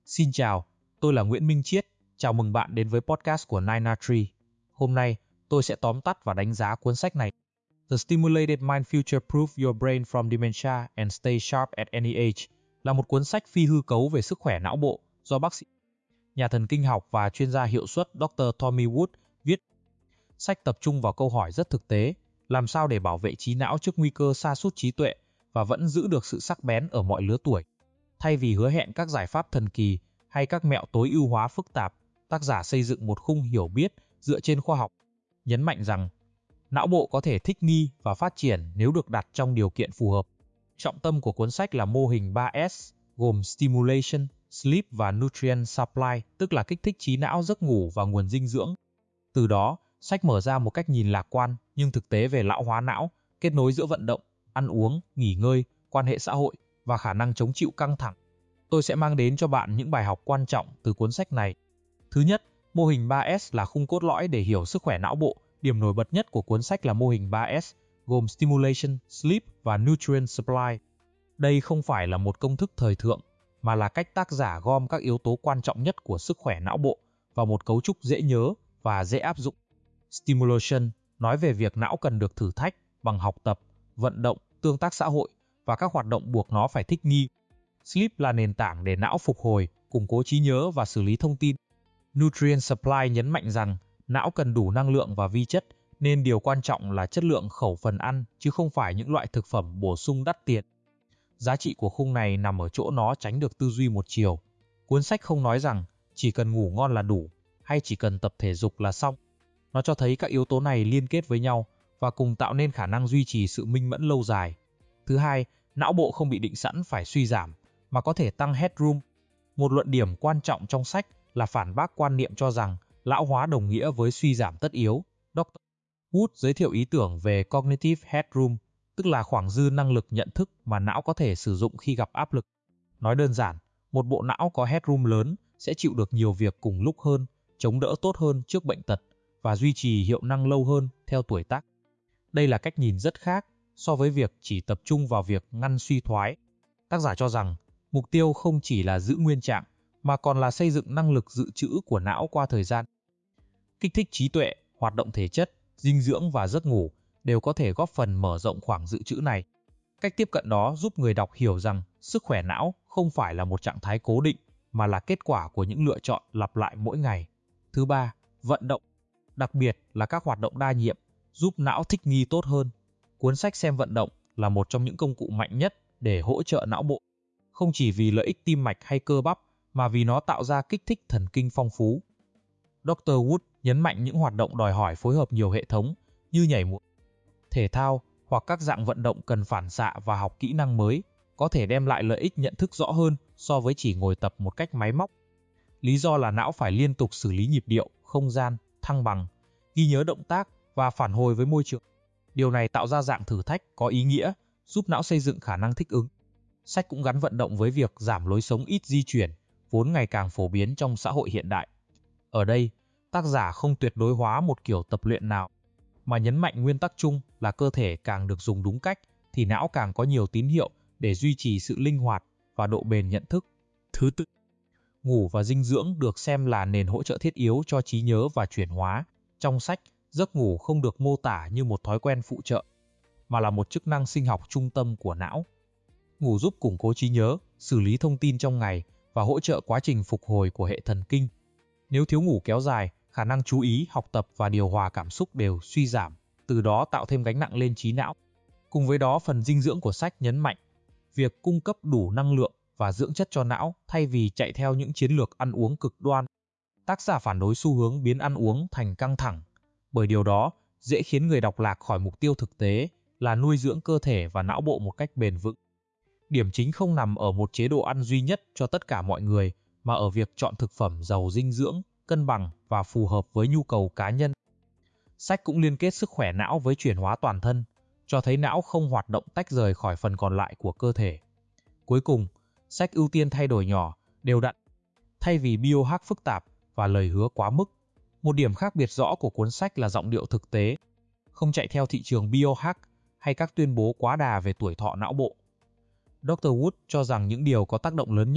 Xin chào, tôi là Nguyễn Minh Chiết. Chào mừng bạn đến với podcast của 9R3. Hôm nay, tôi sẽ tóm tắt và đánh giá cuốn sách này. The Stimulated Mind Future-Proof Your Brain from Dementia and Stay Sharp at Any Age là một cuốn sách phi hư cấu về sức khỏe não bộ do bác sĩ, nhà thần kinh học và chuyên gia hiệu suất Dr. Tommy Wood viết. Sách tập trung vào câu hỏi rất thực tế, làm sao để bảo vệ trí não trước nguy cơ sa sút trí tuệ và vẫn giữ được sự sắc bén ở mọi lứa tuổi. Thay vì hứa hẹn các giải pháp thần kỳ hay các mẹo tối ưu hóa phức tạp, tác giả xây dựng một khung hiểu biết dựa trên khoa học, nhấn mạnh rằng não bộ có thể thích nghi và phát triển nếu được đặt trong điều kiện phù hợp. Trọng tâm của cuốn sách là mô hình 3S, gồm Stimulation, Sleep và Nutrient Supply, tức là kích thích trí não, giấc ngủ và nguồn dinh dưỡng. Từ đó, sách mở ra một cách nhìn lạc quan nhưng thực tế về lão hóa não, kết nối giữa vận động, ăn uống, nghỉ ngơi, quan hệ xã hội và khả năng chống chịu căng thẳng. Tôi sẽ mang đến cho bạn những bài học quan trọng từ cuốn sách này. Thứ nhất, mô hình 3S là khung cốt lõi để hiểu sức khỏe não bộ. Điểm nổi bật nhất của cuốn sách là mô hình 3S, gồm Stimulation, Sleep và Nutrient Supply. Đây không phải là một công thức thời thượng, mà là cách tác giả gom các yếu tố quan trọng nhất của sức khỏe não bộ vào một cấu trúc dễ nhớ và dễ áp dụng. Stimulation nói về việc não cần được thử thách bằng học tập, vận động, tương tác xã hội và các hoạt động buộc nó phải thích nghi. Sleep là nền tảng để não phục hồi, củng cố trí nhớ và xử lý thông tin. Nutrient Supply nhấn mạnh rằng não cần đủ năng lượng và vi chất, nên điều quan trọng là chất lượng khẩu phần ăn chứ không phải những loại thực phẩm bổ sung đắt tiền. Giá trị của khung này nằm ở chỗ nó tránh được tư duy một chiều. Cuốn sách không nói rằng chỉ cần ngủ ngon là đủ hay chỉ cần tập thể dục là xong. Nó cho thấy các yếu tố này liên kết với nhau và cùng tạo nên khả năng duy trì sự minh mẫn lâu dài. Thứ hai, não bộ không bị định sẵn phải suy giảm, mà có thể tăng headroom. Một luận điểm quan trọng trong sách là phản bác quan niệm cho rằng lão hóa đồng nghĩa với suy giảm tất yếu. Dr. Wood giới thiệu ý tưởng về cognitive headroom, tức là khoảng dư năng lực nhận thức mà não có thể sử dụng khi gặp áp lực. Nói đơn giản, một bộ não có headroom lớn sẽ chịu được nhiều việc cùng lúc hơn, chống đỡ tốt hơn trước bệnh tật và duy trì hiệu năng lâu hơn theo tuổi tác. Đây là cách nhìn rất khác so với việc chỉ tập trung vào việc ngăn suy thoái. Tác giả cho rằng mục tiêu không chỉ là giữ nguyên trạng, mà còn là xây dựng năng lực dự trữ của não qua thời gian. Kích thích trí tuệ, hoạt động thể chất, dinh dưỡng và giấc ngủ đều có thể góp phần mở rộng khoảng dự trữ này. Cách tiếp cận đó giúp người đọc hiểu rằng sức khỏe não không phải là một trạng thái cố định, mà là kết quả của những lựa chọn lặp lại mỗi ngày. Thứ ba, vận động, đặc biệt là các hoạt động đa nhiệm, giúp não thích nghi tốt hơn. Cuốn sách xem vận động là một trong những công cụ mạnh nhất để hỗ trợ não bộ, không chỉ vì lợi ích tim mạch hay cơ bắp, mà vì nó tạo ra kích thích thần kinh phong phú. Dr. Wood nhấn mạnh những hoạt động đòi hỏi phối hợp nhiều hệ thống như nhảy múa, thể thao hoặc các dạng vận động cần phản xạ và học kỹ năng mới có thể đem lại lợi ích nhận thức rõ hơn so với chỉ ngồi tập một cách máy móc. Lý do là não phải liên tục xử lý nhịp điệu, không gian, thăng bằng, ghi nhớ động tác và phản hồi với môi trường. Điều này tạo ra dạng thử thách có ý nghĩa, giúp não xây dựng khả năng thích ứng. Sách cũng gắn vận động với việc giảm lối sống ít di chuyển, vốn ngày càng phổ biến trong xã hội hiện đại. Ở đây, tác giả không tuyệt đối hóa một kiểu tập luyện nào, mà nhấn mạnh nguyên tắc chung là cơ thể càng được dùng đúng cách thì não càng có nhiều tín hiệu để duy trì sự linh hoạt và độ bền nhận thức. Thứ tư, ngủ và dinh dưỡng được xem là nền hỗ trợ thiết yếu cho trí nhớ và chuyển hóa. Trong sách, giấc ngủ không được mô tả như một thói quen phụ trợ, mà là một chức năng sinh học trung tâm của não. Ngủ giúp củng cố trí nhớ, xử lý thông tin trong ngày và hỗ trợ quá trình phục hồi của hệ thần kinh. Nếu thiếu ngủ kéo dài, khả năng chú ý, học tập và điều hòa cảm xúc đều suy giảm, từ đó tạo thêm gánh nặng lên trí não. Cùng với đó, phần dinh dưỡng của sách nhấn mạnh việc cung cấp đủ năng lượng và dưỡng chất cho não thay vì chạy theo những chiến lược ăn uống cực đoan. Tác giả phản đối xu hướng biến ăn uống thành căng thẳng, bởi điều đó dễ khiến người đọc lạc khỏi mục tiêu thực tế là nuôi dưỡng cơ thể và não bộ một cách bền vững. Điểm chính không nằm ở một chế độ ăn duy nhất cho tất cả mọi người, mà ở việc chọn thực phẩm giàu dinh dưỡng, cân bằng và phù hợp với nhu cầu cá nhân. Sách cũng liên kết sức khỏe não với chuyển hóa toàn thân, cho thấy não không hoạt động tách rời khỏi phần còn lại của cơ thể. Cuối cùng, sách ưu tiên thay đổi nhỏ, đều đặn, thay vì biohack phức tạp và lời hứa quá mức. Một điểm khác biệt rõ của cuốn sách là giọng điệu thực tế, không chạy theo thị trường biohack hay các tuyên bố quá đà về tuổi thọ não bộ. Dr. Wood cho rằng những điều có tác động lớn nhất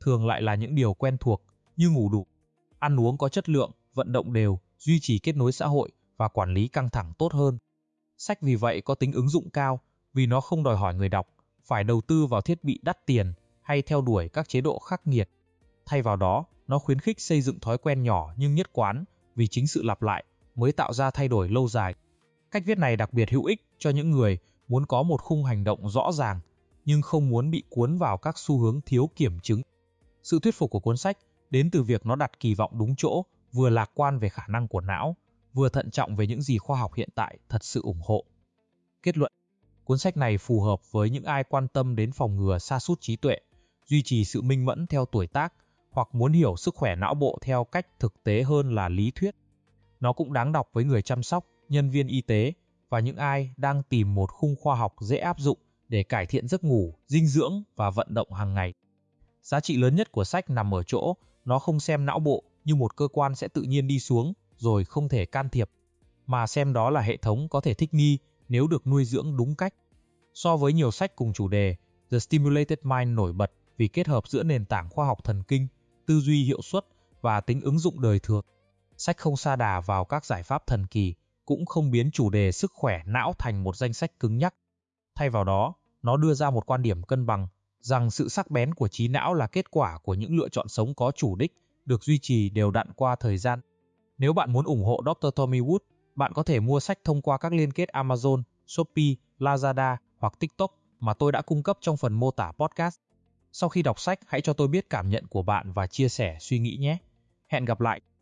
thường lại là những điều quen thuộc như ngủ đủ, ăn uống có chất lượng, vận động đều, duy trì kết nối xã hội và quản lý căng thẳng tốt hơn. Sách vì vậy có tính ứng dụng cao vì nó không đòi hỏi người đọc phải đầu tư vào thiết bị đắt tiền hay theo đuổi các chế độ khắc nghiệt. Thay vào đó, nó khuyến khích xây dựng thói quen nhỏ nhưng nhất quán vì chính sự lặp lại mới tạo ra thay đổi lâu dài. Cách viết này đặc biệt hữu ích cho những người muốn có một khung hành động rõ ràng nhưng không muốn bị cuốn vào các xu hướng thiếu kiểm chứng. Sự thuyết phục của cuốn sách đến từ việc nó đặt kỳ vọng đúng chỗ, vừa lạc quan về khả năng của não, vừa thận trọng về những gì khoa học hiện tại thật sự ủng hộ. Kết luận, cuốn sách này phù hợp với những ai quan tâm đến phòng ngừa sa sút trí tuệ, duy trì sự minh mẫn theo tuổi tác hoặc muốn hiểu sức khỏe não bộ theo cách thực tế hơn là lý thuyết. Nó cũng đáng đọc với người chăm sóc, nhân viên y tế và những ai đang tìm một khung khoa học dễ áp dụng để cải thiện giấc ngủ, dinh dưỡng và vận động hàng ngày. Giá trị lớn nhất của sách nằm ở chỗ, nó không xem não bộ như một cơ quan sẽ tự nhiên đi xuống rồi không thể can thiệp, mà xem đó là hệ thống có thể thích nghi nếu được nuôi dưỡng đúng cách. So với nhiều sách cùng chủ đề, The Stimulated Mind nổi bật vì kết hợp giữa nền tảng khoa học thần kinh, tư duy hiệu suất và tính ứng dụng đời thường. Sách không sa đà vào các giải pháp thần kỳ, cũng không biến chủ đề sức khỏe não thành một danh sách cứng nhắc. Thay vào đó, nó đưa ra một quan điểm cân bằng, rằng sự sắc bén của trí não là kết quả của những lựa chọn sống có chủ đích, được duy trì đều đặn qua thời gian. Nếu bạn muốn ủng hộ Dr. Tommy Wood, bạn có thể mua sách thông qua các liên kết Amazon, Shopee, Lazada hoặc TikTok mà tôi đã cung cấp trong phần mô tả podcast. Sau khi đọc sách, hãy cho tôi biết cảm nhận của bạn và chia sẻ suy nghĩ nhé. Hẹn gặp lại!